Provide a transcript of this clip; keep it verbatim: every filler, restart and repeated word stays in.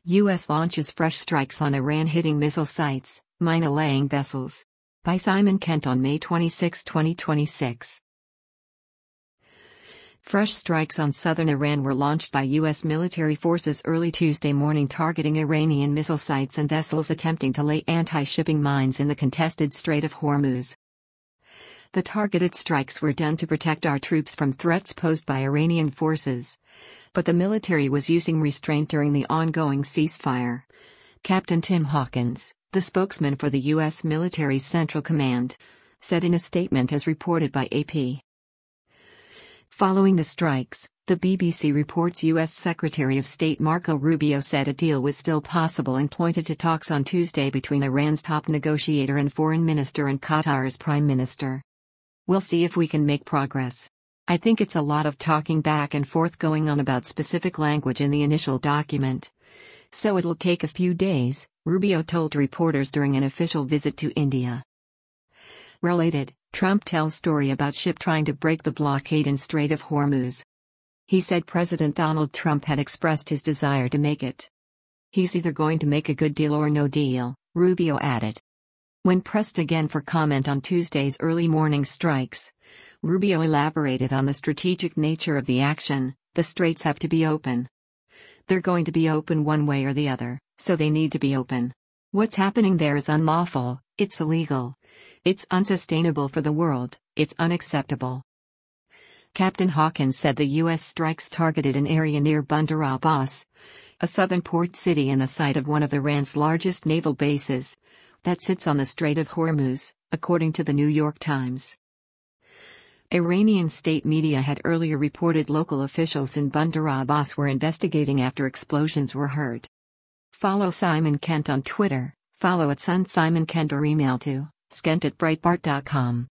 U S launches fresh strikes on Iran hitting missile sites, mine-laying vessels. By Simon Kent on May twenty-sixth, twenty twenty-six. Fresh strikes on southern Iran were launched by U S military forces early Tuesday morning targeting Iranian missile sites and vessels attempting to lay anti-shipping mines in the contested Strait of Hormuz. The targeted strikes were done to protect our troops from threats posed by Iranian forces, but the military was using restraint during the ongoing ceasefire. Captain Tim Hawkins, the spokesman for the U S military's Central Command, said in a statement as reported by A P. Following the strikes, the B B C reports U S Secretary of State Marco Rubio said a deal was still possible and pointed to talks on Tuesday between Iran's top negotiator and foreign minister and Qatar's prime minister. "We'll see if we can make progress. I think it's a lot of talking back and forth going on about specific language in the initial document. So it'll take a few days," Rubio told reporters during an official visit to India. Related, Trump tells story about ship trying to break the blockade in Strait of Hormuz. He said President Donald Trump had expressed his desire to make it. "He's either going to make a good deal or no deal," Rubio added. When pressed again for comment on Tuesday's early morning strikes, Rubio elaborated on the strategic nature of the action. "The straits have to be open. They're going to be open one way or the other, so they need to be open. What's happening there is unlawful, it's illegal. It's unsustainable for the world, it's unacceptable." Captain Hawkins said the U S strikes targeted an area near Bandar Abbas, a southern port city and the site of one of Iran's largest naval bases, that sits on the Strait of Hormuz, according to the New York Times. Iranian state media had earlier reported local officials in Bandar Abbas were investigating after explosions were heard. Follow Simon Kent on Twitter, follow at Sun Simon Kent or email to skent at breitbart dot com.